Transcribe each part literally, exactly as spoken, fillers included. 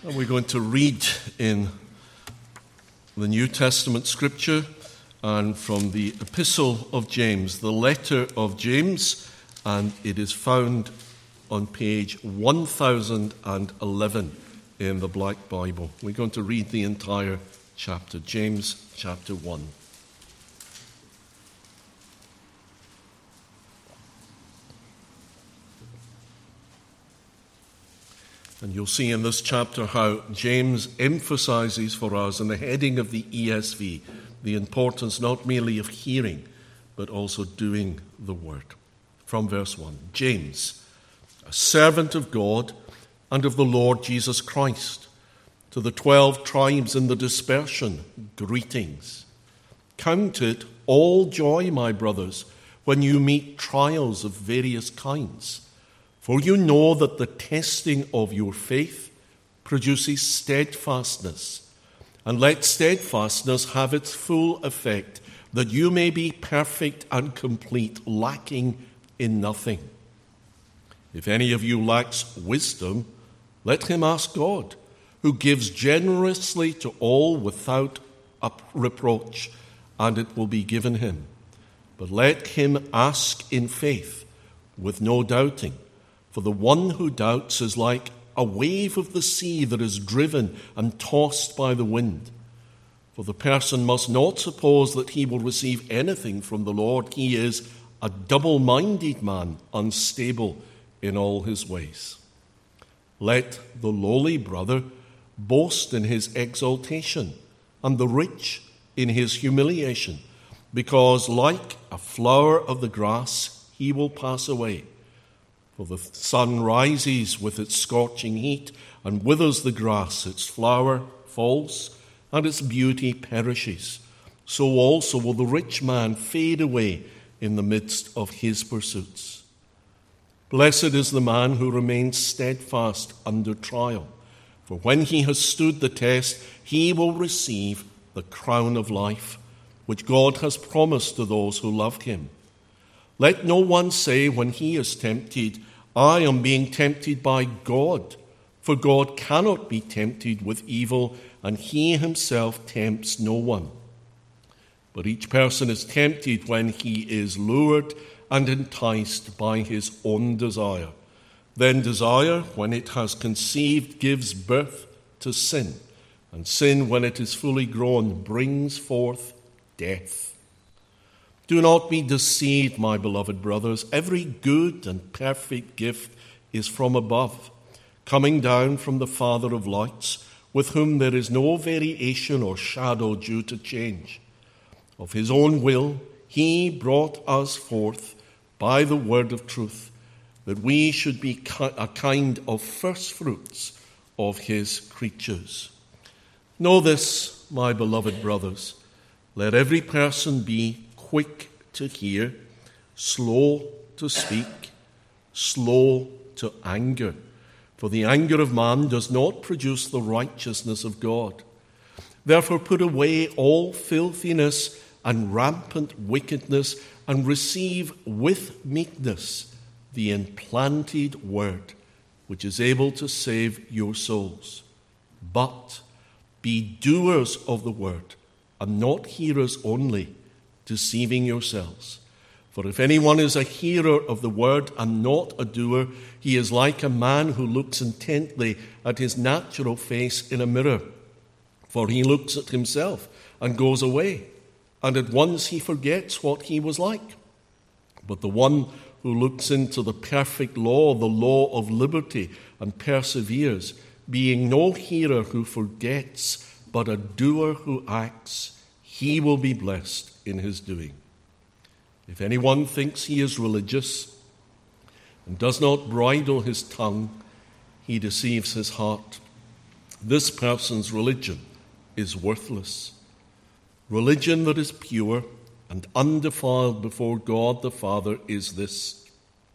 And we're going to read in the New Testament scripture and from the Epistle of James, the letter of James, and it is found on page one thousand eleven in the Black Bible. We're going to read the entire chapter, James chapter one. And you'll see in this chapter how James emphasizes for us in the heading of the E S V the importance not merely of hearing, but also doing the word. From verse one, James, a servant of God and of the Lord Jesus Christ, to the twelve tribes in the dispersion, greetings. Count it all joy, my brothers, when you meet trials of various kinds. For you know that the testing of your faith produces steadfastness. And let steadfastness have its full effect, that you may be perfect and complete, lacking in nothing. If any of you lacks wisdom, let him ask God, who gives generously to all without a reproach, and it will be given him. But let him ask in faith, with no doubting. For the one who doubts is like a wave of the sea that is driven and tossed by the wind. For the person must not suppose that he will receive anything from the Lord. He is a double-minded man, unstable in all his ways. Let the lowly brother boast in his exaltation, and the rich in his humiliation, because like a flower of the grass he will pass away. For the sun rises with its scorching heat and withers the grass, its flower falls, and its beauty perishes. So also will the rich man fade away in the midst of his pursuits. Blessed is the man who remains steadfast under trial, for when he has stood the test, he will receive the crown of life, which God has promised to those who love him. Let no one say when he is tempted, I am being tempted by God. For God cannot be tempted with evil, and he himself tempts no one. But each person is tempted when he is lured and enticed by his own desire. Then desire, when it has conceived, gives birth to sin. And sin, when it is fully grown, brings forth death. Do not be deceived, my beloved brothers. Every good and perfect gift is from above, coming down from the Father of lights, with whom there is no variation or shadow due to change. Of his own will, he brought us forth by the word of truth, that we should be a kind of first fruits of his creatures. Know this, my beloved brothers, let every person be quick to hear, slow to speak, slow to anger. For the anger of man does not produce the righteousness of God. Therefore put away all filthiness and rampant wickedness, and receive with meekness the implanted word, which is able to save your souls. But be doers of the word, and not hearers only, deceiving yourselves. For if anyone is a hearer of the word and not a doer, he is like a man who looks intently at his natural face in a mirror. For he looks at himself and goes away, and at once he forgets what he was like. But the one who looks into the perfect law, the law of liberty, and perseveres, being no hearer who forgets, but a doer who acts, he will be blessed in his doing. If anyone thinks he is religious and does not bridle his tongue, he deceives his heart. This person's religion is worthless. Religion that is pure and undefiled before God the Father is this: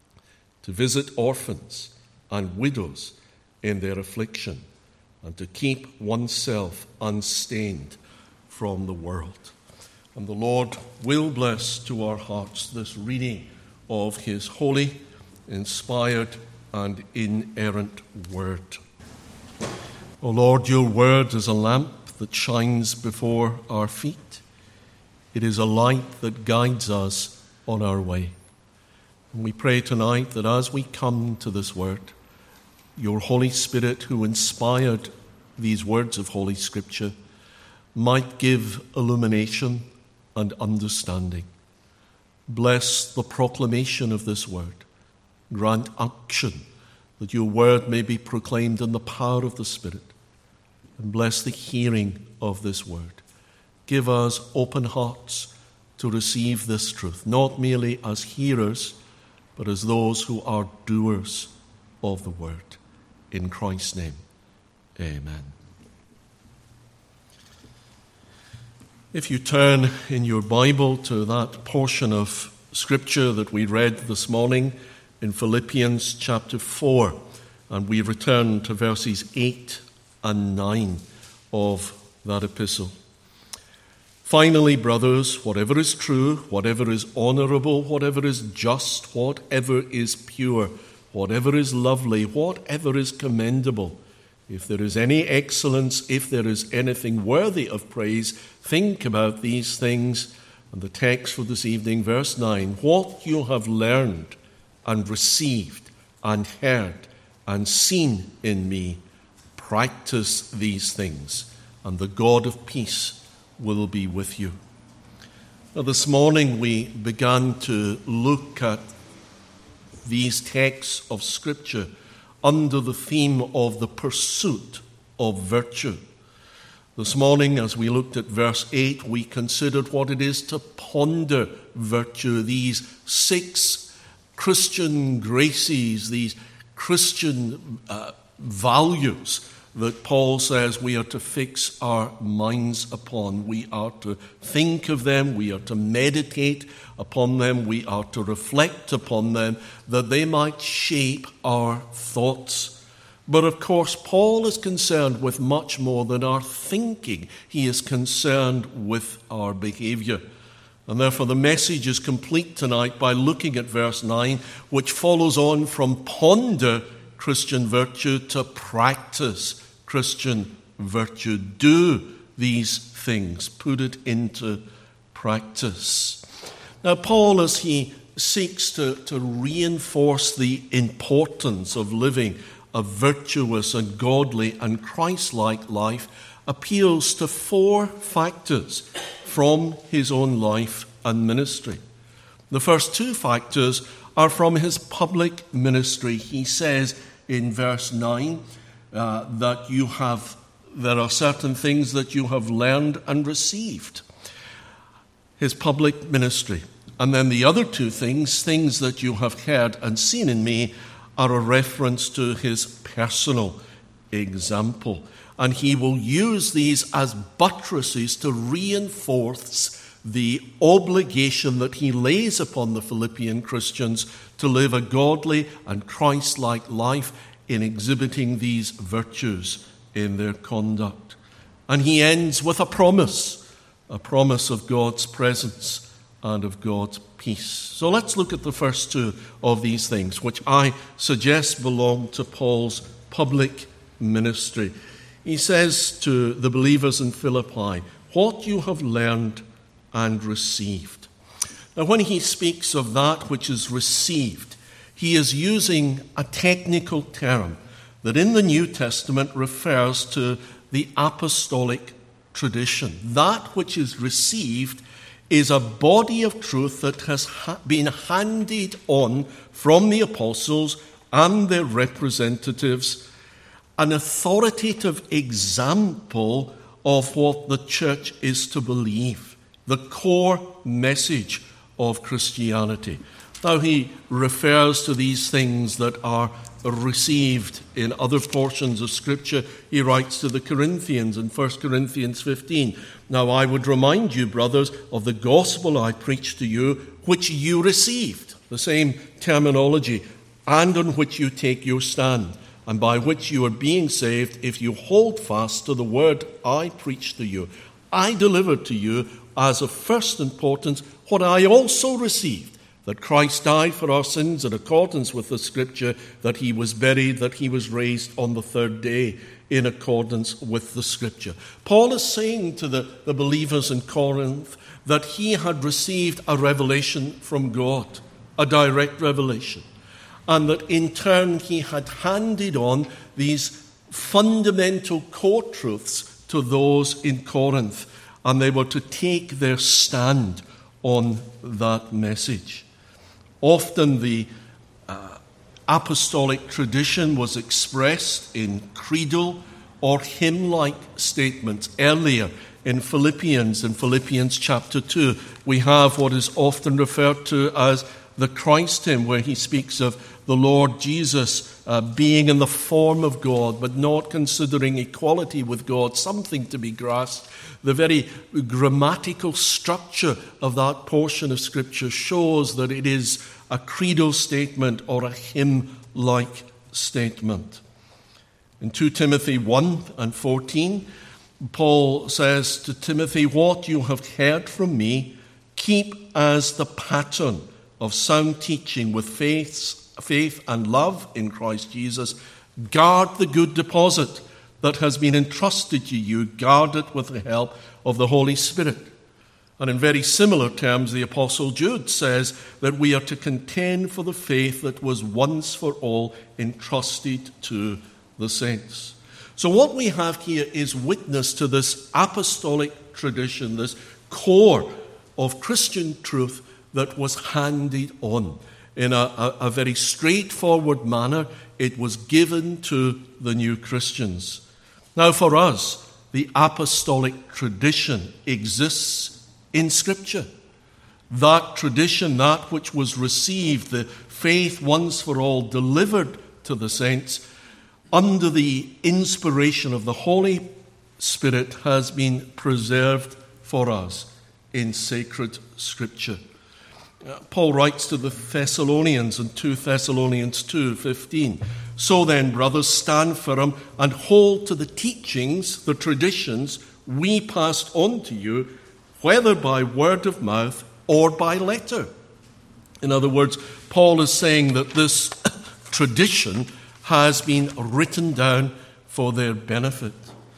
to visit orphans and widows in their affliction, and to keep oneself unstained from the world. And the Lord will bless to our hearts this reading of his holy, inspired, and inerrant word. O Lord, your word is a lamp that shines before our feet. It is a light that guides us on our way. And we pray tonight that as we come to this word, your Holy Spirit, who inspired these words of Holy Scripture, might give illumination and understanding. Bless the proclamation of this word. Grant action, that your word may be proclaimed in the power of the Spirit. And bless the hearing of this word. Give us open hearts to receive this truth, not merely as hearers, but as those who are doers of the word. In Christ's name, amen. If you turn in your Bible to that portion of Scripture that we read this morning in Philippians chapter four, and we return to verses eight and nine of that epistle. Finally, brothers, whatever is true, whatever is honorable, whatever is just, whatever is pure, whatever is lovely, whatever is commendable, if there is any excellence, if there is anything worthy of praise, think about these things. And the text for this evening, verse nine, what you have learned and received and heard and seen in me, practice these things, and the God of peace will be with you. Now, this morning we began to look at these texts of Scripture under the theme of the pursuit of virtue. This morning, as we looked at verse eight, we considered what it is to ponder virtue, these six Christian graces, these Christian uh, values that Paul says we are to fix our minds upon. We are to think of them, we are to meditate upon them, we are to reflect upon them, that they might shape our thoughts. But of course, Paul is concerned with much more than our thinking. He is concerned with our behavior. And therefore the message is complete tonight by looking at verse nine, which follows on from ponder Christian virtue to practice Christian virtue. Do these things. Put it into practice. Now, Paul, as he seeks to, to reinforce the importance of living a virtuous and godly and Christ-like life, appeals to four factors from his own life and ministry. The first two factors are from his public ministry. He says in verse nine uh, that you have, there are certain things that you have learned and received. His public ministry. And then the other two things, things that you have heard and seen in me, are a reference to his personal example. And he will use these as buttresses to reinforce the obligation that he lays upon the Philippian Christians to live a godly and Christ-like life in exhibiting these virtues in their conduct. And he ends with a promise, a promise of God's presence and of God's peace. So let's look at the first two of these things, which I suggest belong to Paul's public ministry. He says to the believers in Philippi, what you have learned and received. Now, when he speaks of that which is received, he is using a technical term that in the New Testament refers to the apostolic tradition. That which is received is a body of truth that has ha- been handed on from the apostles and their representatives, an authoritative example of what the church is to believe, the core message of Christianity. Now, he refers to these things that are received in other portions of Scripture. He writes to the Corinthians in First Corinthians fifteen, now I would remind you, brothers, of the gospel I preached to you, which you received, the same terminology, and on which you take your stand, and by which you are being saved, if you hold fast to the word I preached to you. I delivered to you as of first importance what I also received, that Christ died for our sins in accordance with the Scripture, that he was buried, that he was raised on the third day in accordance with the Scripture. Paul is saying to the, the believers in Corinth that he had received a revelation from God, a direct revelation, and that in turn he had handed on these fundamental core truths to those in Corinth, and they were to take their stand on that message. Often the uh, apostolic tradition was expressed in creedal or hymn-like statements. Earlier in Philippians, in Philippians chapter two, we have what is often referred to as the Christ hymn, where he speaks of the Lord Jesus uh, being in the form of God, but not considering equality with God something to be grasped. The very grammatical structure of that portion of Scripture shows that it is a creedal statement or a hymn-like statement. In Second Timothy one and fourteen, Paul says to Timothy, "What you have heard from me, keep as the pattern of sound teaching with faith, faith and love in Christ Jesus. Guard the good deposit that has been entrusted to you. Guard it with the help of the Holy Spirit." And in very similar terms, the Apostle Jude says that we are to contend for the faith that was once for all entrusted to the saints. So what we have here is witness to this apostolic tradition, this core of Christian truth that was handed on. In a, a, a very straightforward manner, it was given to the new Christians. Now for us, the apostolic tradition exists in Scripture. That tradition, that which was received, the faith once for all delivered to the saints, under the inspiration of the Holy Spirit, has been preserved for us in sacred Scripture. Uh, Paul writes to the Thessalonians in Second Thessalonians two fifteen, "So then, brothers, stand firm and hold to the teachings, the traditions we passed on to you, whether by word of mouth or by letter." In other words, Paul is saying that this tradition has been written down for their benefit.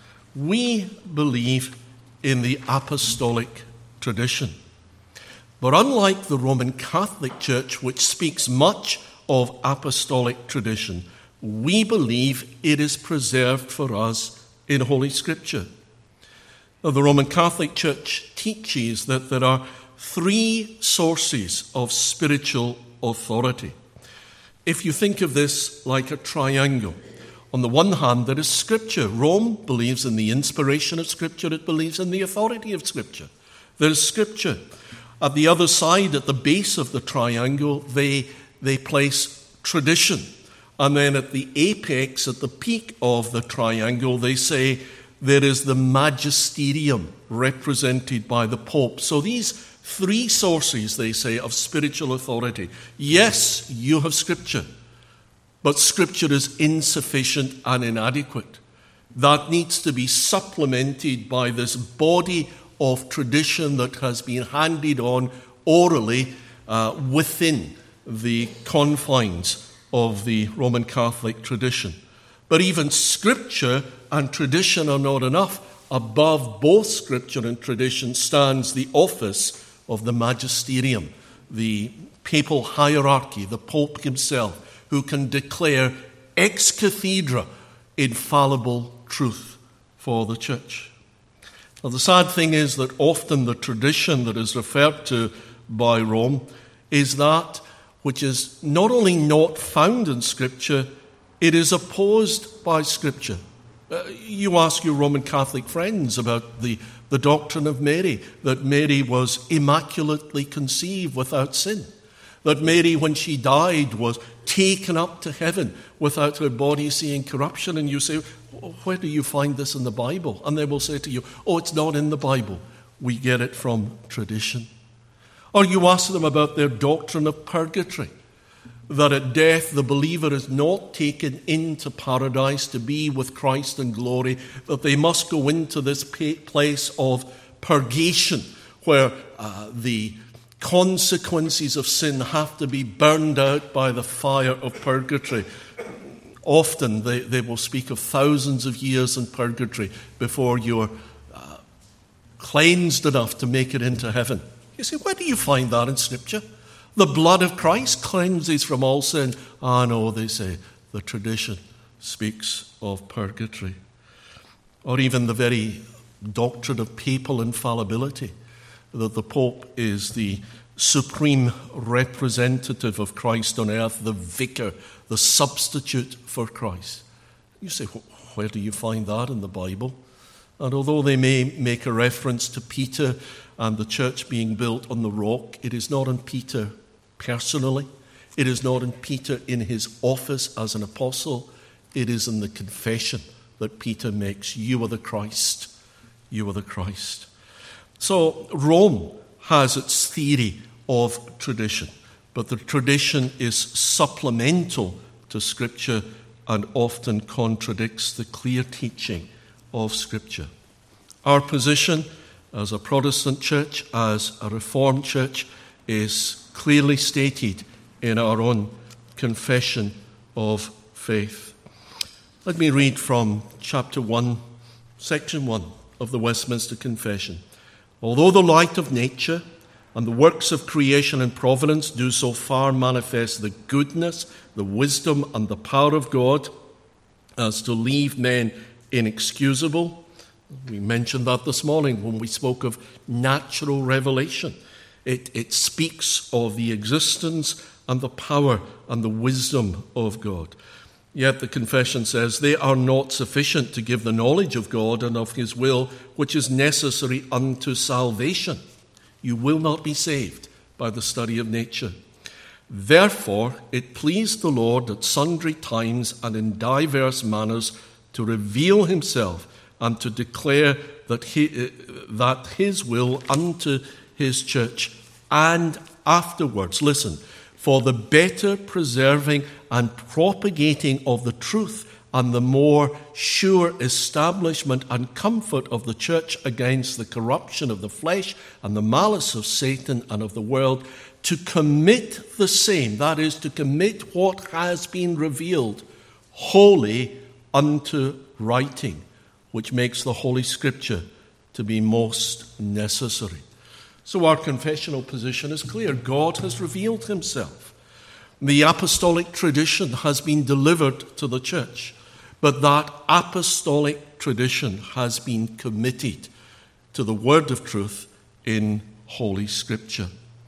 We believe in the apostolic tradition. But unlike the Roman Catholic Church, which speaks much of apostolic tradition, we believe it is preserved for us in Holy Scripture. Now, the Roman Catholic Church teaches that there are three sources of spiritual authority. If you think of this like a triangle, on the one hand, there is Scripture. Rome believes in the inspiration of Scripture. It believes in the authority of Scripture. There is Scripture. At the other side, at the base of the triangle, they, they place tradition. And then at the apex, at the peak of the triangle, they say there is the magisterium represented by the Pope. So these three sources, they say, of spiritual authority. Yes, you have Scripture, but Scripture is insufficient and inadequate. That needs to be supplemented by this body of tradition that has been handed on orally uh, within the confines of the Roman Catholic tradition. But even Scripture and tradition are not enough. Above both Scripture and tradition stands the office of the magisterium, the papal hierarchy, the Pope himself, who can declare ex cathedra infallible truth for the Church. Now, the sad thing is that often the tradition that is referred to by Rome is that which is not only not found in Scripture, it is opposed by Scripture. Uh, you ask your Roman Catholic friends about the, the doctrine of Mary, that Mary was immaculately conceived without sin, that Mary, when she died, was taken up to heaven without her body seeing corruption. And you say, where do you find this in the Bible? And they will say to you, oh, it's not in the Bible. We get it from tradition. Or you ask them about their doctrine of purgatory, that at death the believer is not taken into paradise to be with Christ in glory, that they must go into this place of purgation, where uh, the consequences of sin have to be burned out by the fire of purgatory. Often they, they will speak of thousands of years in purgatory before you're uh, cleansed enough to make it into heaven. You say, where do you find that in Scripture? The blood of Christ cleanses from all sin. Ah, no, they say, the tradition speaks of purgatory. Or even the very doctrine of papal infallibility, that the Pope is the supreme representative of Christ on earth, the vicar, the substitute for Christ. You say, where do you find that in the Bible? And although they may make a reference to Peter and the church being built on the rock, it is not in Peter personally. It is not in Peter in his office as an apostle. It is in the confession that Peter makes. You are the Christ. You are the Christ. So Rome has its theory of tradition, but the tradition is supplemental to Scripture and often contradicts the clear teaching of Scripture. Our position as a Protestant church, as a Reformed church, is clearly stated in our own confession of faith. Let me read from chapter one, section one of the Westminster Confession. Although the light of nature and the works of creation and providence do so far manifest the goodness, the wisdom, and the power of God as to leave men inexcusable. We mentioned that this morning when we spoke of natural revelation. It, it speaks of the existence and the power and the wisdom of God. Yet the confession says they are not sufficient to give the knowledge of God and of his will, which is necessary unto salvation. You will not be saved by the study of nature. Therefore, it pleased the Lord at sundry times and in divers manners to reveal himself and to declare that, he, that his will unto his church, and afterwards, listen, for the better preserving and propagating of the truth and the more sure establishment and comfort of the church against the corruption of the flesh and the malice of Satan and of the world, to commit the same, that is, to commit what has been revealed, wholly unto writing, which makes the Holy Scripture to be most necessary. So our confessional position is clear. God has revealed himself. The apostolic tradition has been delivered to the church, but that apostolic tradition has been committed to the word of truth in Holy Scripture.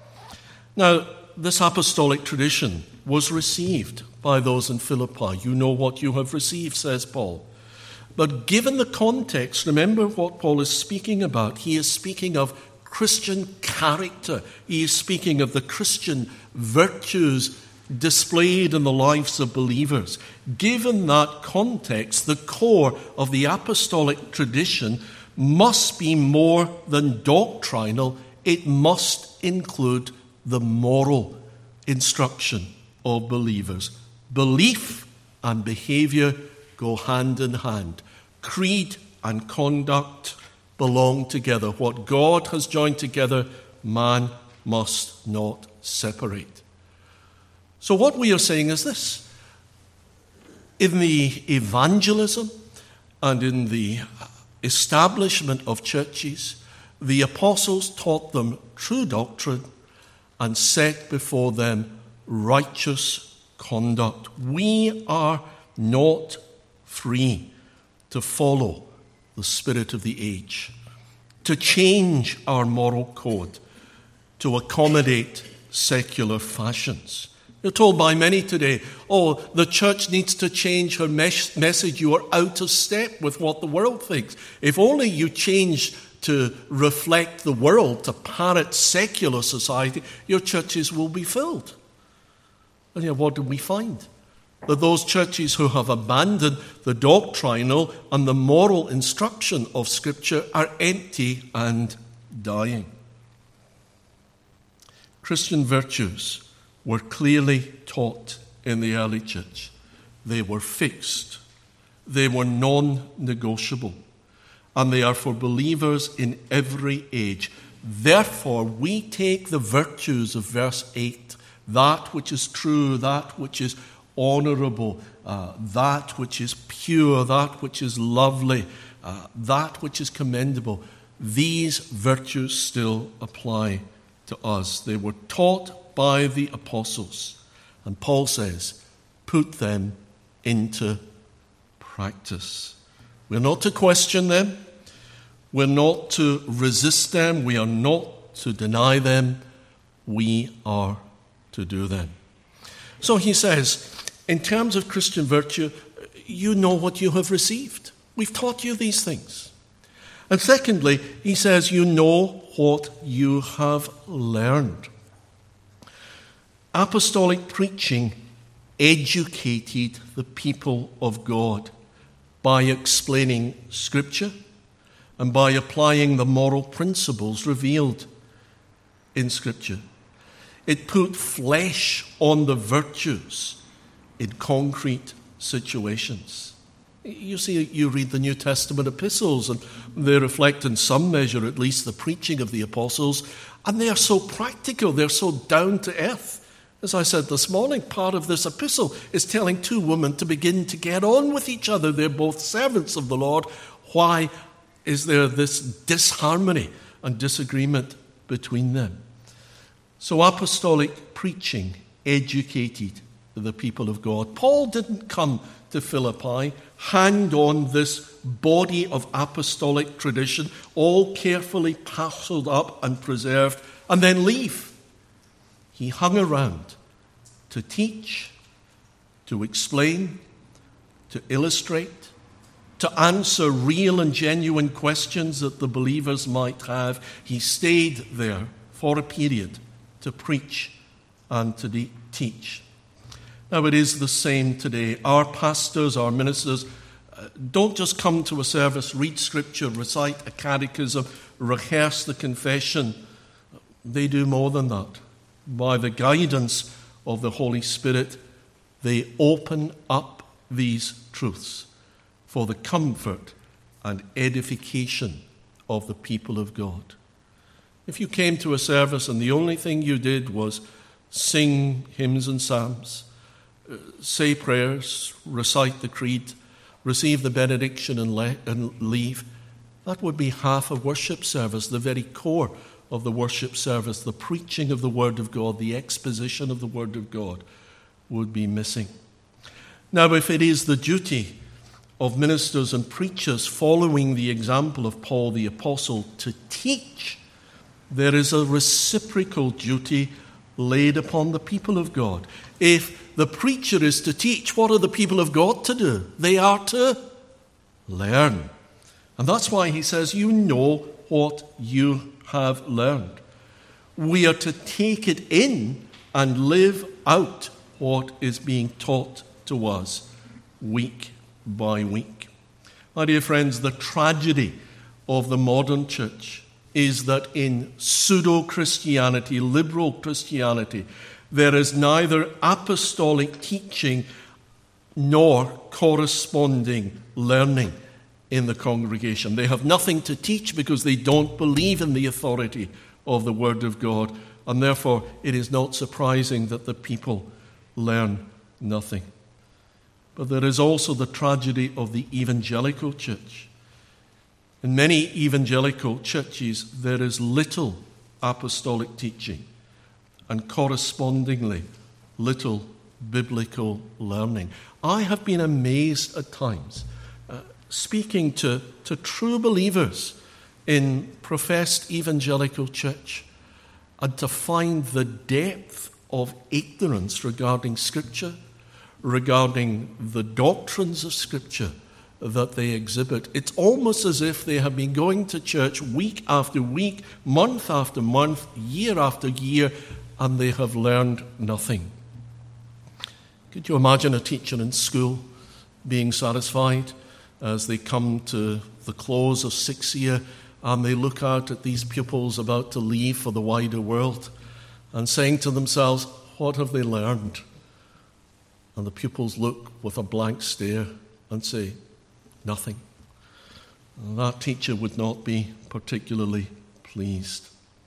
Now, this apostolic tradition was received by those in Philippi. You know what you have received, says Paul. But given the context, remember what Paul is speaking about. He is speaking of Christian character. He is speaking of the Christian virtues displayed in the lives of believers. Given that context, the core of the apostolic tradition must be more than doctrinal. It must include the moral instruction of believers. Belief and behavior go hand in hand. Creed and conduct belong together. What God has joined together, man must not separate. So what we are saying is this. In the evangelism and in the establishment of churches, the apostles taught them true doctrine and set before them righteous conduct. We are not free to follow the spirit of the age, to change our moral code, to accommodate secular fashions. You're told by many today, oh, the church needs to change her mes- message. You are out of step with what the world thinks. If only you change to reflect the world, to parrot secular society, your churches will be filled. And yet what do we find? That those churches who have abandoned the doctrinal and the moral instruction of Scripture are empty and dying. Christian virtues were clearly taught in the early church. They were fixed. They were non-negotiable. And they are for believers in every age. Therefore, we take the virtues of verse eight, that which is true, that which is honorable, uh, that which is pure, that which is lovely, uh, that which is commendable. These virtues still apply to us. They were taught by the apostles. And Paul says, put them into practice. We're not to question them. We're not to resist them. We are not to deny them. We are to do them. So he says, in terms of Christian virtue, you know what you have received. We've taught you these things. And secondly, he says, you know what you have learned. Apostolic preaching educated the people of God by explaining Scripture and by applying the moral principles revealed in Scripture. It put flesh on the virtues in concrete situations. You see, you read the New Testament epistles, and they reflect in some measure at least the preaching of the apostles, and they are so practical, they're so down to earth. As I said this morning, part of this epistle is telling two women to begin to get on with each other. They're both servants of the Lord. Why is there this disharmony and disagreement between them? So apostolic preaching educated the people of God. Paul didn't come to Philippi, hand on this body of apostolic tradition, all carefully parceled up and preserved, and then leave. He hung around to teach, to explain, to illustrate, to answer real and genuine questions that the believers might have. He stayed there for a period to preach and to de- teach. Now, it is the same today. Our pastors, our ministers, uh, don't just come to a service, read Scripture, recite a catechism, rehearse the confession. They do more than that. By the guidance of the Holy Spirit, they open up these truths for the comfort and edification of the people of God. If you came to a service and the only thing you did was sing hymns and psalms, say prayers, recite the creed, receive the benediction and, le- and leave, that would be half a worship service, the very core of the worship service. The preaching of the Word of God, the exposition of the Word of God would be missing. Now, if it is the duty of ministers and preachers following the example of Paul the Apostle to teach, there is a reciprocal duty laid upon the people of God. If the preacher is to teach, what are the people of God to do? They are to learn. And that's why he says, you know what you have learned. We are to take it in and live out what is being taught to us week by week. My dear friends, the tragedy of the modern church is that in pseudo-Christianity, liberal Christianity, there is neither apostolic teaching nor corresponding learning in the congregation. They have nothing to teach because they don't believe in the authority of the Word of God, and therefore it is not surprising that the people learn nothing. But there is also the tragedy of the evangelical church. In many evangelical churches, there is little apostolic teaching and correspondingly little biblical learning. I have been amazed at times uh, speaking to, to true believers in professed evangelical church and to find the depth of ignorance regarding Scripture, regarding the doctrines of Scripture that they exhibit. It's almost as if they have been going to church week after week, month after month, year after year, and they have learned nothing. Could you imagine a teacher in school being satisfied as they come to the close of sixth year and they look out at these pupils about to leave for the wider world and saying to themselves, what have they learned? And the pupils look with a blank stare and say, nothing. And that teacher would not be particularly pleased.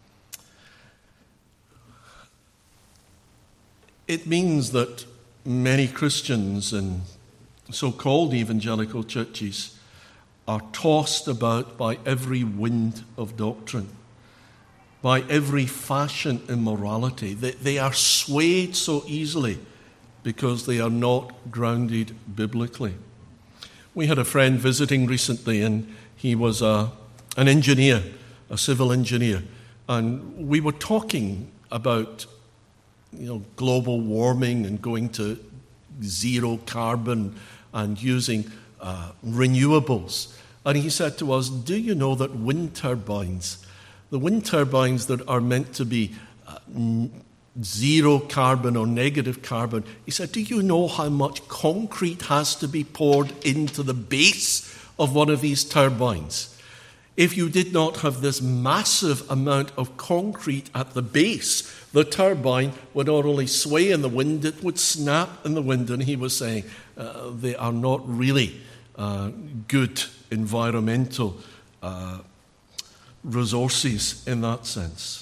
It means that many Christians in so-called evangelical churches are tossed about by every wind of doctrine, by every fashion in morality. They, they are swayed so easily because they are not grounded biblically. We had a friend visiting recently, and he was a, an engineer, a civil engineer, and we were talking about you know, global warming and going to zero carbon and using uh, renewables. And he said to us, do you know that wind turbines, the wind turbines that are meant to be uh, n- zero carbon or negative carbon, he said, do you know how much concrete has to be poured into the base of one of these turbines? If you did not have this massive amount of concrete at the base, the turbine would not only sway in the wind, it would snap in the wind. And he was saying uh, they are not really uh, good environmental uh, resources in that sense.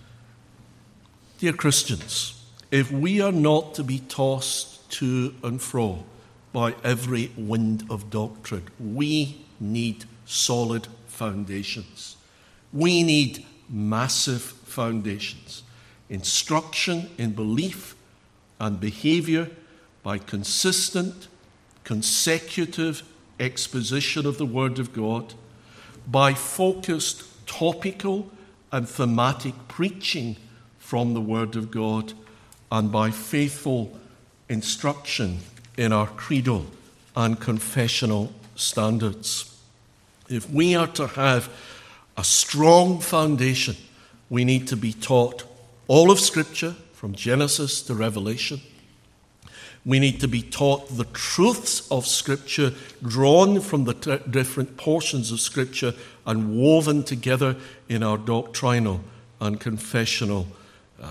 Dear Christians, if we are not to be tossed to and fro by every wind of doctrine, we need solid foundations. We need massive foundations. Instruction in belief and behavior by consistent, consecutive exposition of the Word of God, by focused topical and thematic preaching from the Word of God, and by faithful instruction in our creedal and confessional standards. If we are to have a strong foundation, we need to be taught all of Scripture from Genesis to Revelation. We need to be taught the truths of Scripture drawn from the t- different portions of Scripture and woven together in our doctrinal and confessional uh,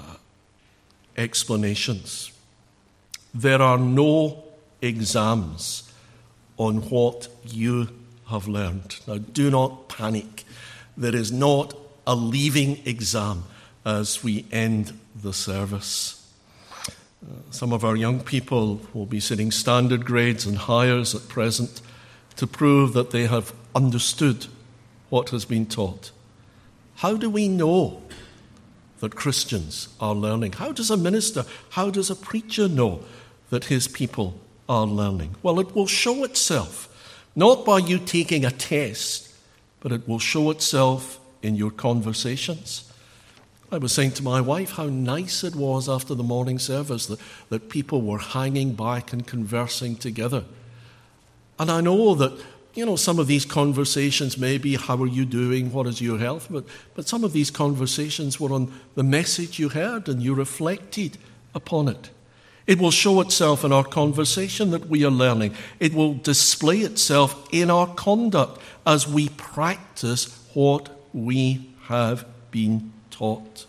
explanations. There are no exams on what you have learned. Now, do not panic. There is not a leaving exam as we end the service. Uh, some of our young people will be sitting standard grades and higher at present to prove that they have understood what has been taught. How do we know that Christians are learning? How does a minister, how does a preacher know that his people are learning? Well, it will show itself, not by you taking a test, but it will show itself in your conversations. I was saying to my wife how nice it was after the morning service that, that people were hanging back and conversing together. And I know that, you know, some of these conversations may be, how are you doing, what is your health? But, but some of these conversations were on the message you heard and you reflected upon it. It will show itself in our conversation that we are learning. It will display itself in our conduct as we practice what we have been taught.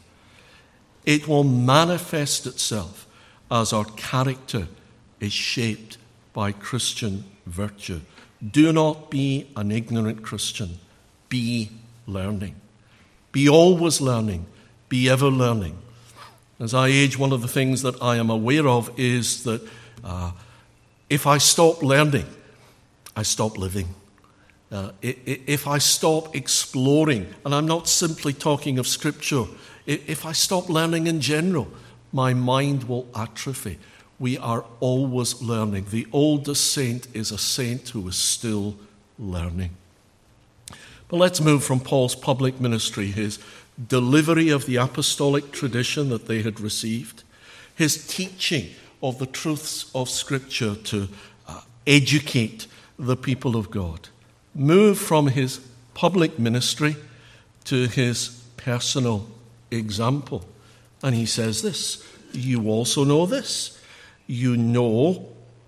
It will manifest itself as our character is shaped by Christian virtue. Do not be an ignorant Christian. Be learning. Be always learning. Be ever learning. As I age, one of the things that I am aware of is that uh, if I stop learning, I stop living. Uh, if I stop exploring, and I'm not simply talking of Scripture, if I stop learning in general, my mind will atrophy. We are always learning. The oldest saint is a saint who is still learning. But let's move from Paul's public ministry, his delivery of the apostolic tradition that they had received, his teaching of the truths of Scripture to uh, educate the people of God. Move from his public ministry to his personal example. And he says this, you also know this. You know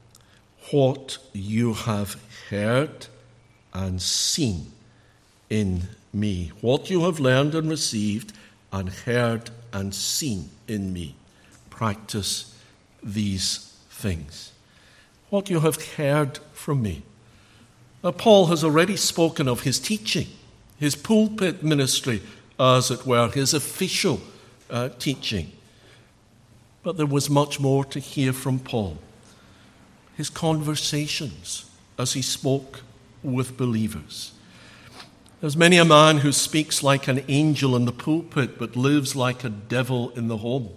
what you have heard and seen in me. What you have learned and received and heard and seen in me. Practice these things. What you have heard from me. Now, Paul has already spoken of his teaching, his pulpit ministry, as it were, his official uh, teaching. But there was much more to hear from Paul. His conversations as he spoke with believers. There's many a man who speaks like an angel in the pulpit but lives like a devil in the home,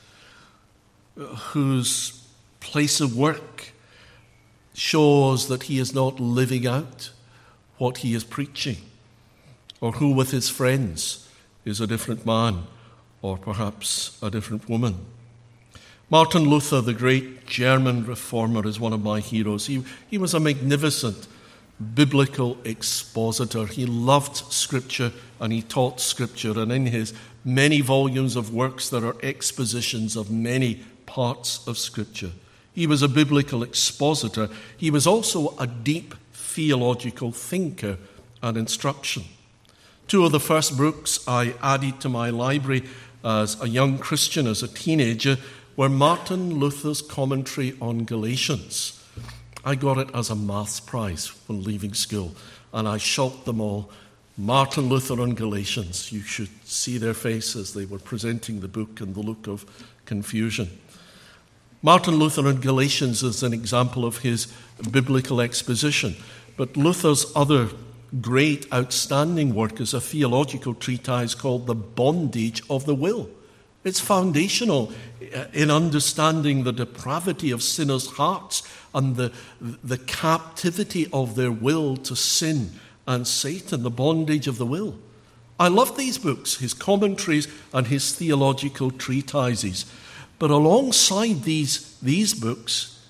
whose place of work shows that he is not living out what he is preaching, or who with his friends is a different man or perhaps a different woman. Martin Luther, the great German reformer, is one of my heroes. He, he was a magnificent biblical expositor. He loved Scripture and he taught Scripture, and in his many volumes of works there are expositions of many parts of Scripture. He was a biblical expositor. He was also a deep theological thinker and instruction. Two of the first books I added to my library as a young Christian, as a teenager, were Martin Luther's commentary on Galatians. I got it as a maths prize when leaving school, and I shot them all. Martin Luther on Galatians. You should see their faces. They were presenting the book and the look of confusion. Martin Luther on Galatians is an example of his biblical exposition, but Luther's other great, outstanding work is a theological treatise called The Bondage of the Will. It's foundational in understanding the depravity of sinners' hearts and the, the captivity of their will to sin and Satan, the bondage of the will. I love these books, his commentaries and his theological treatises. But alongside these, these books,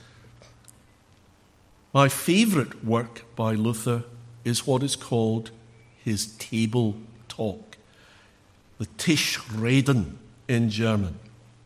my favourite work by Luther is what is called his table talk, the Tischreden in German.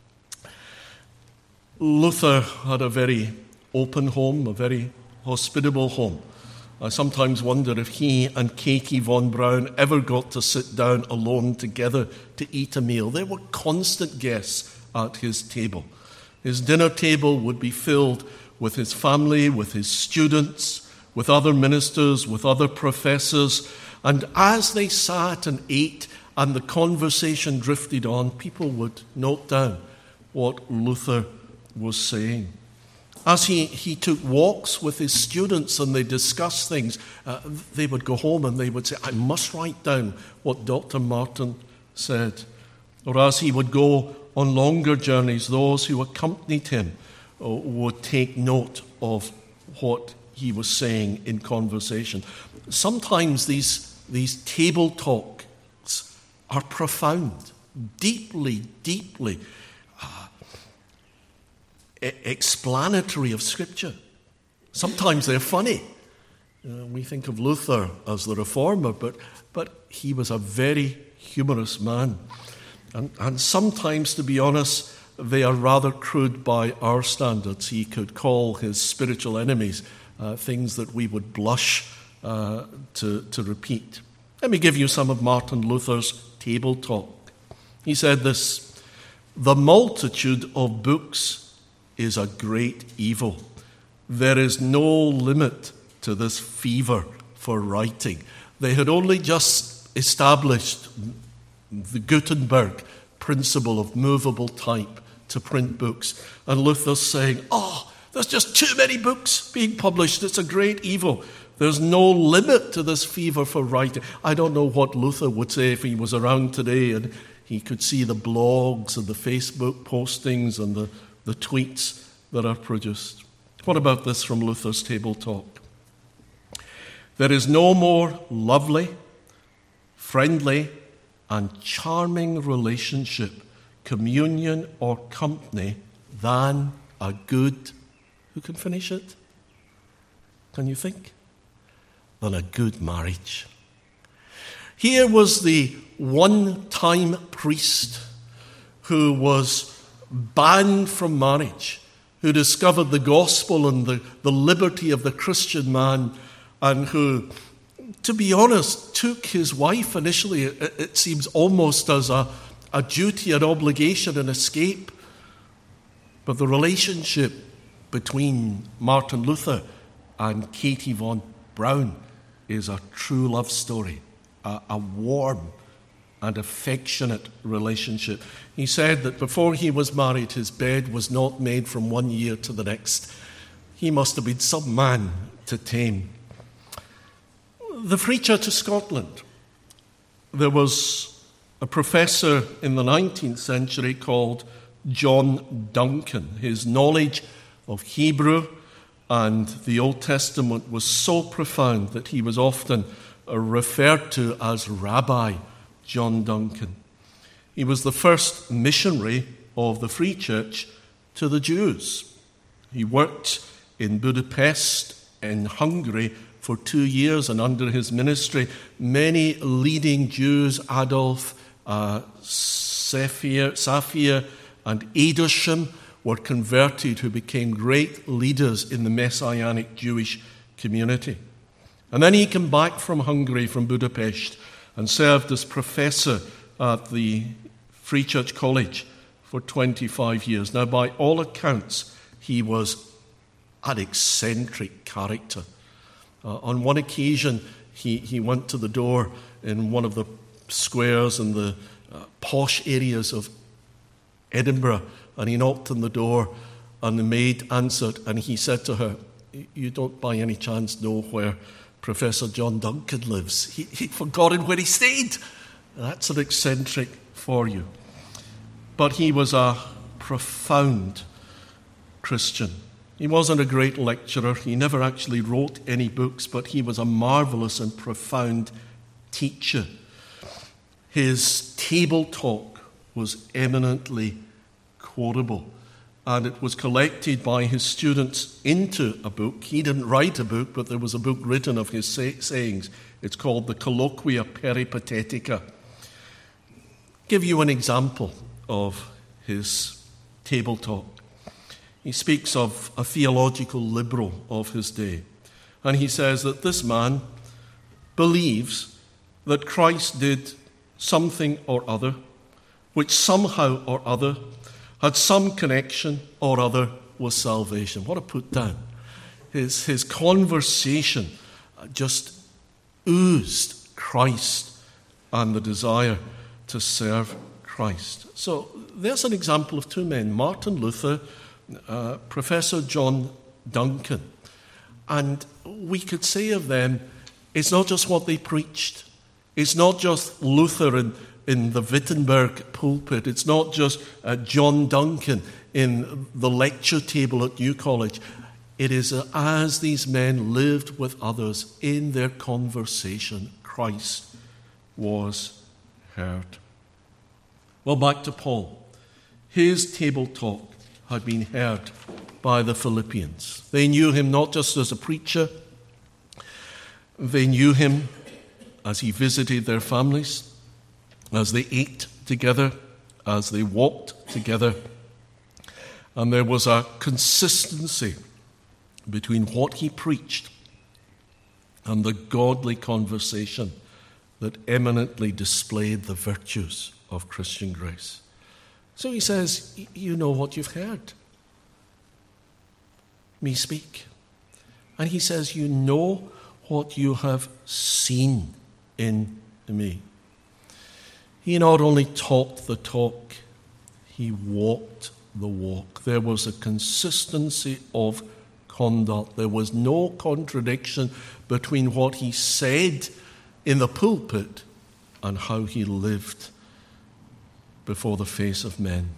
Luther had a very open home, a very hospitable home. I sometimes wonder if he and Katie von Braun ever got to sit down alone together to eat a meal. They were constant guests at his table. His dinner table would be filled with his family, with his students, with other ministers, with other professors. And as they sat and ate and the conversation drifted on, people would note down what Luther was saying. As he, he took walks with his students and they discussed things, uh, they would go home and they would say, I must write down what Doctor Martin said. Or as he would go on longer journeys, those who accompanied him uh, would take note of what he was saying in conversation. Sometimes these, these table talks are profound, deeply, deeply uh, explanatory of Scripture. Sometimes they're funny. Uh, we think of Luther as the reformer, but, but he was a very humorous man. And, and sometimes, to be honest, they are rather crude by our standards. He could call his spiritual enemies uh, things that we would blush uh, to, to repeat. Let me give you some of Martin Luther's table talk. He said this: the multitude of books is a great evil. There is no limit to this fever for writing. They had only just established the Gutenberg principle of movable type to print books. And Luther's saying, oh, there's just too many books being published. It's a great evil. There's no limit to this fever for writing. I don't know what Luther would say if he was around today and he could see the blogs and the Facebook postings and the, the tweets that are produced. What about this from Luther's table talk? There is no more lovely, friendly, and charming relationship, communion, or company than a good, who can finish it? Can you think? Than a good marriage. Here was the one-time priest who was banned from marriage, who discovered the gospel and the, the liberty of the Christian man, and who, to be honest, took his wife initially, it, it seems almost as a, a duty, an obligation, an escape. But the relationship between Martin Luther and Katie von Braun is a true love story, a, a warm and affectionate relationship. He said that before he was married, his bed was not made from one year to the next. He must have been some man to tame. The Free Church of Scotland. There was a professor in the nineteenth century called John Duncan. His knowledge of Hebrew and the Old Testament was so profound that he was often referred to as Rabbi John Duncan. He was the first missionary of the Free Church to the Jews. He worked in Budapest, in Hungary, for two years, and under his ministry, many leading Jews, Adolf, uh, Saphir, Saphir, and Adisham, were converted, who became great leaders in the Messianic Jewish community. And then he came back from Hungary, from Budapest, and served as professor at the Free Church College for twenty-five years. Now, by all accounts, he was an eccentric character. Uh, on one occasion, he, he went to the door in one of the squares in the uh, posh areas of Edinburgh, and he knocked on the door, and the maid answered, and he said to her, "You don't by any chance know where Professor John Duncan lives?" He, he'd forgotten where he stayed. That's an eccentric for you. But he was a profound Christian. He wasn't a great lecturer. He never actually wrote any books, but he was a marvelous and profound teacher. His table talk was eminently quotable, and it was collected by his students into a book. He didn't write a book, but there was a book written of his say- sayings. It's called the Colloquia Peripatetica. Give you an example of his table talk. He speaks of a theological liberal of his day, and he says that this man believes that Christ did something or other, which somehow or other had some connection or other with salvation. What a put down. His, his conversation just oozed Christ and the desire to serve Christ. So there's an example of two men, Martin Luther, uh, Professor John Duncan. And we could say of them, it's not just what they preached. It's not just Luther in, in the Wittenberg pulpit. It's not just uh, John Duncan in the lecture table at New College. It is uh, as these men lived with others in their conversation, Christ was heard. Well, back to Paul. His table talk had been heard by the Philippians. They knew him not just as a preacher, they knew him as he visited their families, as they ate together, as they walked together. And there was a consistency between what he preached and the godly conversation that eminently displayed the virtues of Christian grace. So he says, you know what you've heard me speak. And he says, you know what you have seen in me. He not only talked the talk, he walked the walk. There was a consistency of conduct. There was no contradiction between what he said in the pulpit and how he lived before the face of men.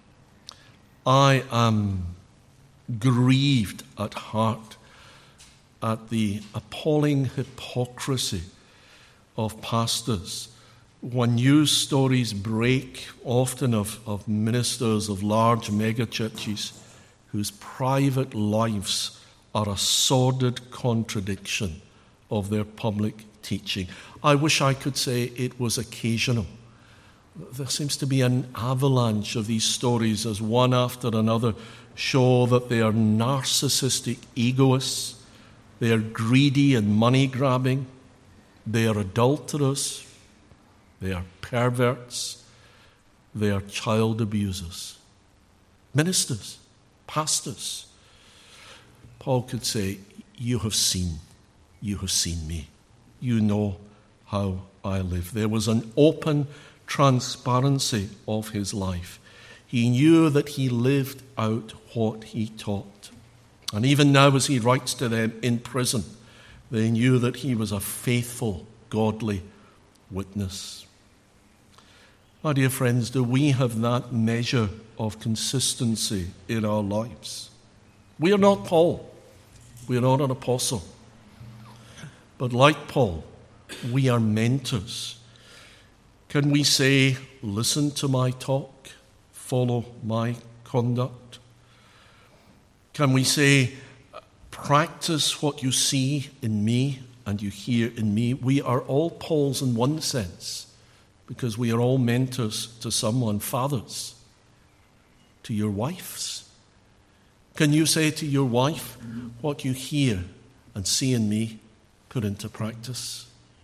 I am grieved at heart at the appalling hypocrisy of pastors when news stories break, often of, of ministers of large megachurches whose private lives are a sordid contradiction of their public teaching. I wish I could say it was occasional. There seems to be an avalanche of these stories as one after another show that they are narcissistic egoists, they are greedy and money-grabbing, they are adulterers, they are perverts, they are child abusers. Ministers, pastors. Paul could say, you have seen, you have seen me. You know how I live. There was an open transparency of his life. He knew that he lived out what he taught. And even now, as he writes to them in prison, they knew that he was a faithful, godly witness. My dear friends, do we have that measure of consistency in our lives? We are not Paul. We are not an apostle. But like Paul, we are mentors. Can we say, listen to my talk, follow my conduct? Can we say, practice what you see in me and you hear in me? We are all Pauls in one sense, because we are all mentors to someone, fathers, to your wives. Can you say to your wife, what you hear and see in me, put into practice?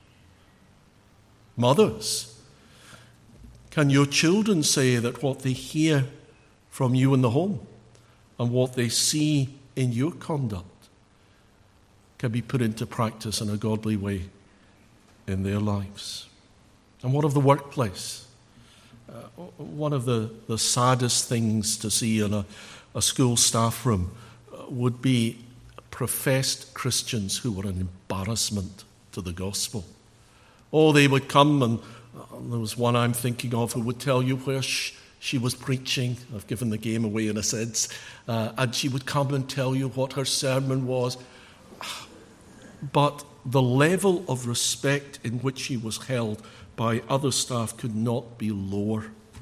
Mothers, can your children say that what they hear from you in the home and what they see in your conduct can be put into practice in a godly way in their lives? And what of the workplace? Uh, one of the, the saddest things to see in a, a school staff room uh, would be professed Christians who were an embarrassment to the gospel. Oh, they would come, and uh, there was one I'm thinking of who would tell you where she, she was preaching. I've given the game away in a sense. Uh, and she would come and tell you what her sermon was. But the level of respect in which she was held by other staff could not be lower.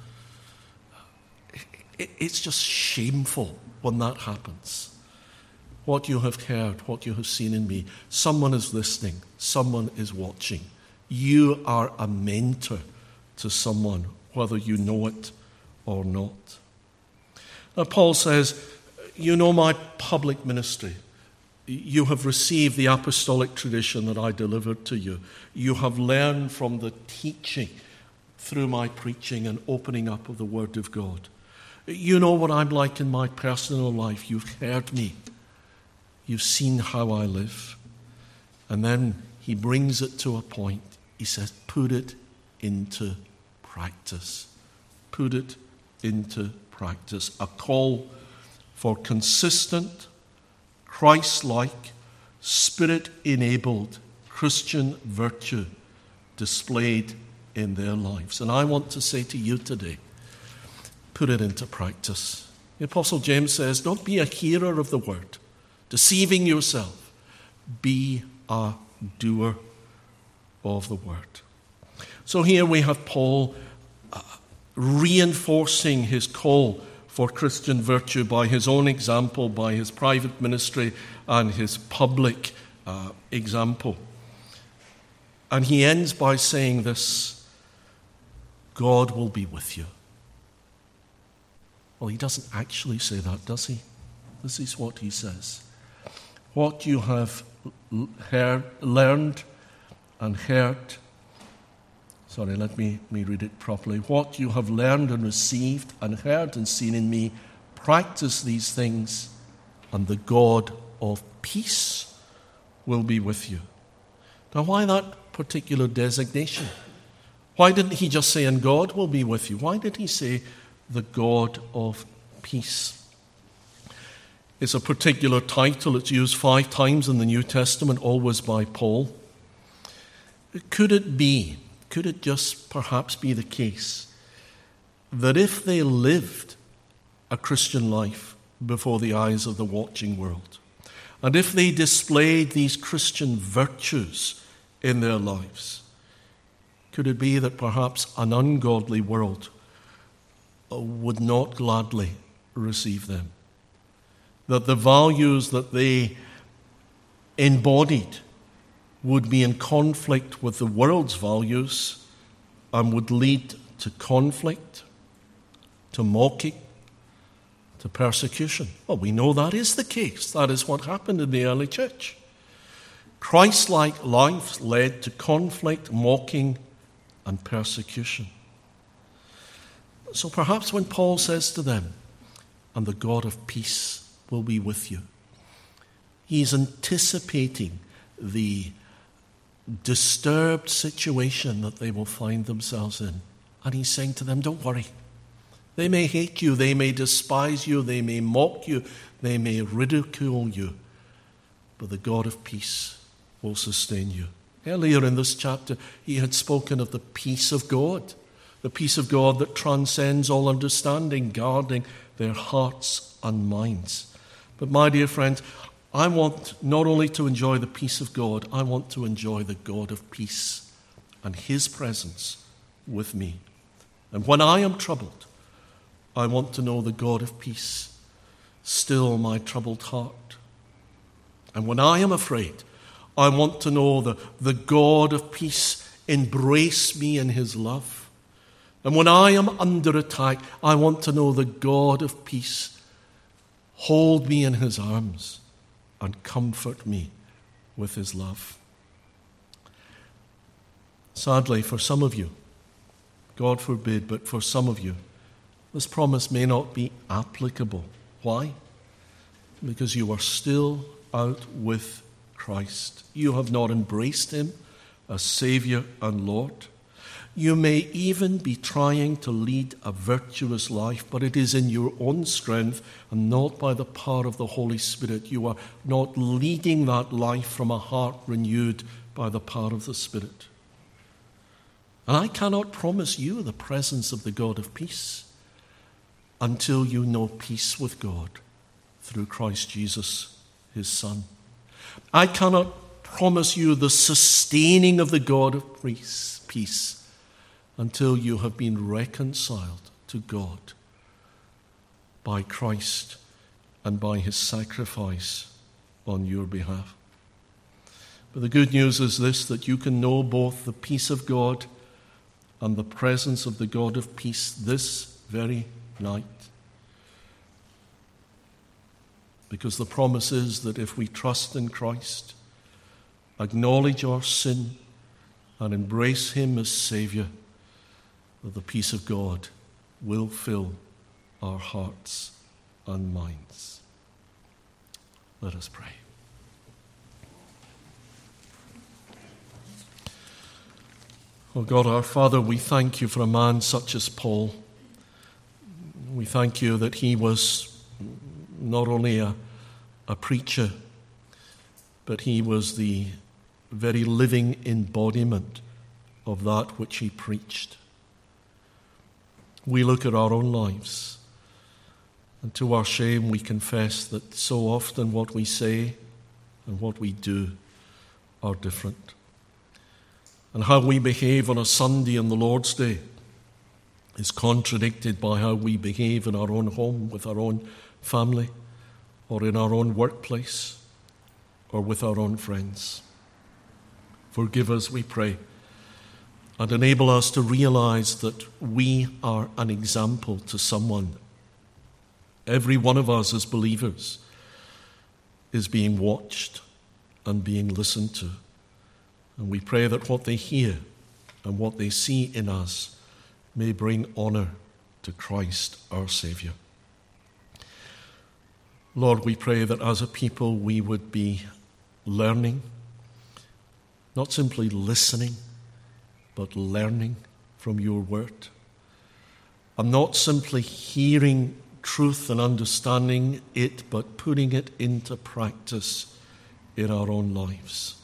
It's just shameful when that happens. What you have heard, what you have seen in me, someone is listening, someone is watching. You are a mentor to someone, whether you know it or not. Now, Paul says, you know my public ministry. You have received the apostolic tradition that I delivered to you. You have learned from the teaching through my preaching and opening up of the Word of God. You know what I'm like in my personal life. You've heard me. You've seen how I live. And then he brings it to a point. He says, put it into practice. Put it into practice. A call for consistent, Christ-like, Spirit-enabled Christian virtue displayed in their lives. And I want to say to you today, put it into practice. The Apostle James says, don't be a hearer of the word, deceiving yourself. Be a doer of the word. So here we have Paul uh, reinforcing his call for Christian virtue by his own example, by his private ministry and his public uh, example. And he ends by saying this, God will be with you. Well, he doesn't actually say that, does he? This is what he says. What you have heard, learned and heard, sorry, let me, me read it properly. What you have learned and received and heard and seen in me, practice these things, and the God of peace will be with you. Now, why that particular designation? Why didn't he just say, and God will be with you? Why did he say, the God of peace? It's a particular title. It's used five times in the New Testament, always by Paul. Could it be, could it just perhaps be the case that if they lived a Christian life before the eyes of the watching world, and if they displayed these Christian virtues in their lives, could it be that perhaps an ungodly world would not gladly receive them? That the values that they embodied would be in conflict with the world's values and would lead to conflict, to mocking, to persecution. Well, we know that is the case. That is what happened in the early church. Christ-like life led to conflict, mocking, and persecution. So perhaps when Paul says to them, and the God of peace will be with you, he's anticipating the disturbed situation that they will find themselves in And he's saying to them, don't worry. They may hate you, they may despise you, they may mock you, they may ridicule you, but the God of peace will sustain you. Earlier in this chapter, he had spoken of the peace of God, the peace of God that transcends all understanding, guarding their hearts and minds. But my dear friends, I want not only to enjoy the peace of God, I want to enjoy the God of peace and his presence with me. And when I am troubled, I want to know the God of peace still my troubled heart. And when I am afraid, I want to know the, the God of peace embrace me in his love. And when I am under attack, I want to know the God of peace hold me in his arms and comfort me with his love. Sadly, for some of you, God forbid, but for some of you, this promise may not be applicable. Why? Because you are still out with Christ. You have not embraced him as Savior and Lord. You may even be trying to lead a virtuous life, but it is in your own strength and not by the power of the Holy Spirit. You are not leading that life from a heart renewed by the power of the Spirit. And I cannot promise you the presence of the God of peace until you know peace with God through Christ Jesus, his Son. I cannot promise you the sustaining of the God of peace until you have been reconciled to God by Christ and by his sacrifice on your behalf. But the good news is this, that you can know both the peace of God and the presence of the God of peace this very night. Because the promise is that if we trust in Christ, acknowledge our sin, and embrace him as Savior, that the peace of God will fill our hearts and minds. Let us pray. Oh God, our Father, we thank you for a man such as Paul. We thank you that he was not only a, a preacher, but he was the very living embodiment of that which he preached. We look at our own lives, and to our shame we confess that so often what we say and what we do are different. And how we behave on a Sunday on the Lord's Day is contradicted by how we behave in our own home, with our own family, or in our own workplace, or with our own friends. Forgive us, we pray, and enable us to realize that we are an example to someone. Every one of us as believers is being watched and being listened to. And we pray that what they hear and what they see in us may bring honor to Christ our Savior. Lord, we pray that as a people we would be learning, not simply listening, but learning from your word. And not simply hearing truth and understanding it, but putting it into practice in our own lives.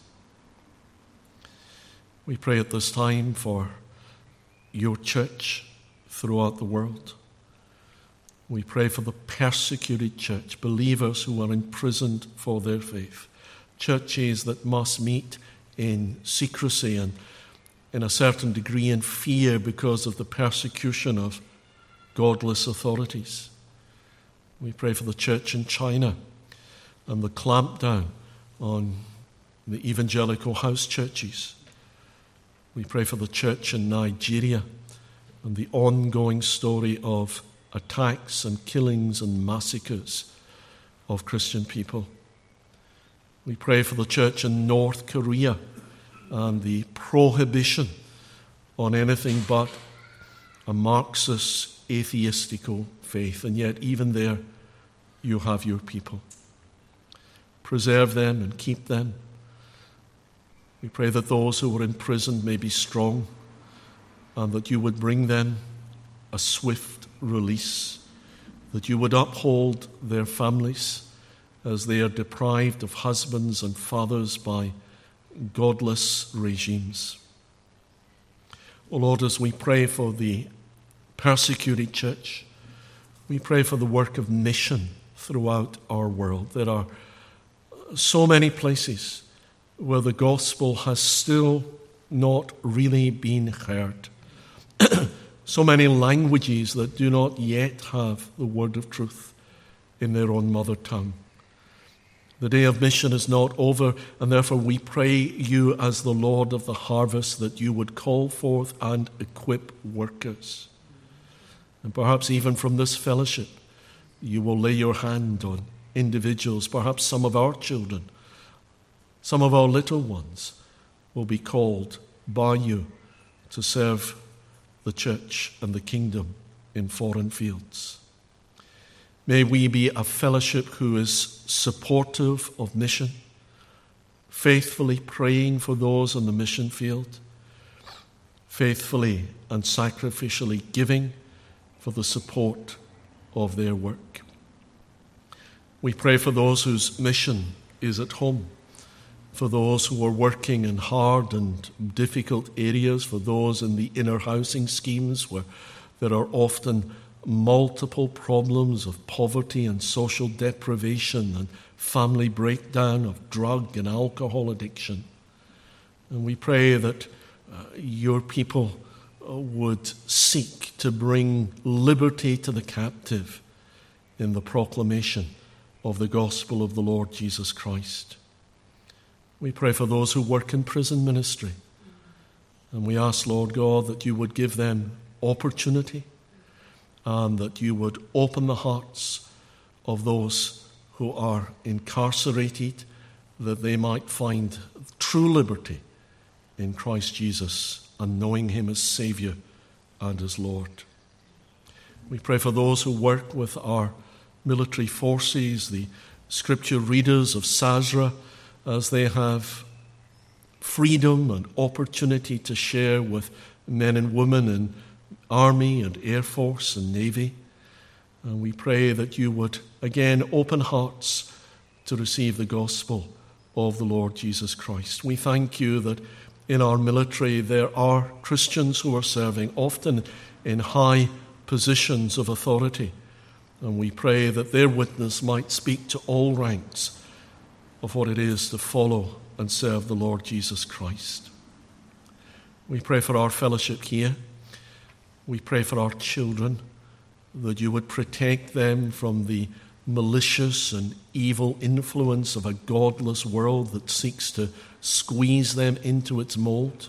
We pray at this time for your church throughout the world. We pray for the persecuted church, believers who are imprisoned for their faith, churches that must meet in secrecy and in a certain degree in fear because of the persecution of godless authorities. We pray for the church in China and the clampdown on the evangelical house churches. We pray for the church in Nigeria and the ongoing story of attacks and killings and massacres of Christian people. We pray for the church in North Korea and the prohibition on anything but a Marxist, atheistical faith. And yet, even there, you have your people. Preserve them and keep them. We pray that those who are imprisoned may be strong and that you would bring them a swift release, that you would uphold their families as they are deprived of husbands and fathers by godless regimes. O Lord, as we pray for the persecuted church, we pray for the work of mission throughout our world. There are so many places where the gospel has still not really been heard. So many languages that do not yet have the word of truth in their own mother tongue. The day of mission is not over, and therefore we pray you as the Lord of the harvest that you would call forth and equip workers. And perhaps even from this fellowship, you will lay your hand on individuals, perhaps some of our children, some of our little ones will be called by you to serve the church and the kingdom in foreign fields. May we be a fellowship who is supportive of mission, faithfully praying for those on the mission field, faithfully and sacrificially giving for the support of their work. We pray for those whose mission is at home, for those who are working in hard and difficult areas, for those in the inner housing schemes where there are often multiple problems of poverty and social deprivation and family breakdown, of drug and alcohol addiction. And we pray that uh, your people uh, would seek to bring liberty to the captive in the proclamation of the gospel of the Lord Jesus Christ. We pray for those who work in prison ministry. And we ask, Lord God, that you would give them opportunity and that you would open the hearts of those who are incarcerated, that they might find true liberty in Christ Jesus and knowing him as Savior and as Lord. We pray for those who work with our military forces, the scripture readers of Sazra, as they have freedom and opportunity to share with men and women in Army and Air Force and Navy. And we pray that you would again open hearts to receive the gospel of the Lord Jesus Christ. We thank you that in our military there are Christians who are serving, often in high positions of authority. And we pray that their witness might speak to all ranks of what it is to follow and serve the Lord Jesus Christ. We pray for our fellowship here. We pray for our children, that you would protect them from the malicious and evil influence of a godless world that seeks to squeeze them into its mold.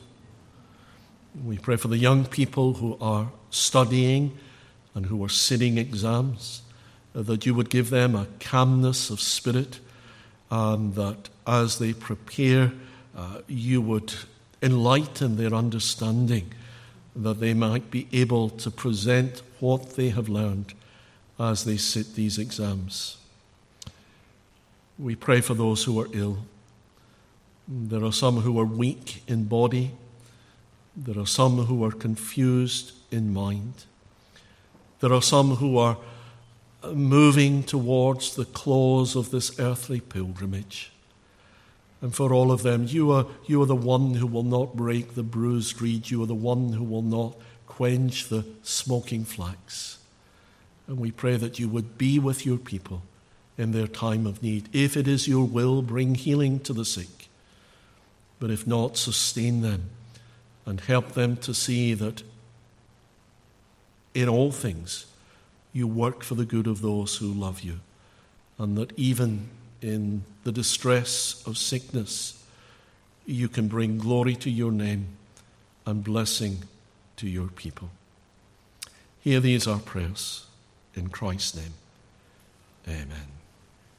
We pray for the young people who are studying and who are sitting exams, that you would give them a calmness of spirit, and that as they prepare, uh, you would enlighten their understanding, that they might be able to present what they have learned as they sit these exams. We pray for those who are ill. There are some who are weak in body. There are some who are confused in mind. There are some who are moving towards the close of this earthly pilgrimage. And for all of them, you are, you are the one who will not break the bruised reed. You are the one who will not quench the smoking flax. And we pray that you would be with your people in their time of need. If it is your will, bring healing to the sick. But if not, sustain them and help them to see that in all things you work for the good of those who love you, and that even in the distress of sickness, you can bring glory to your name and blessing to your people. Hear these our prayers in Christ's name. Amen.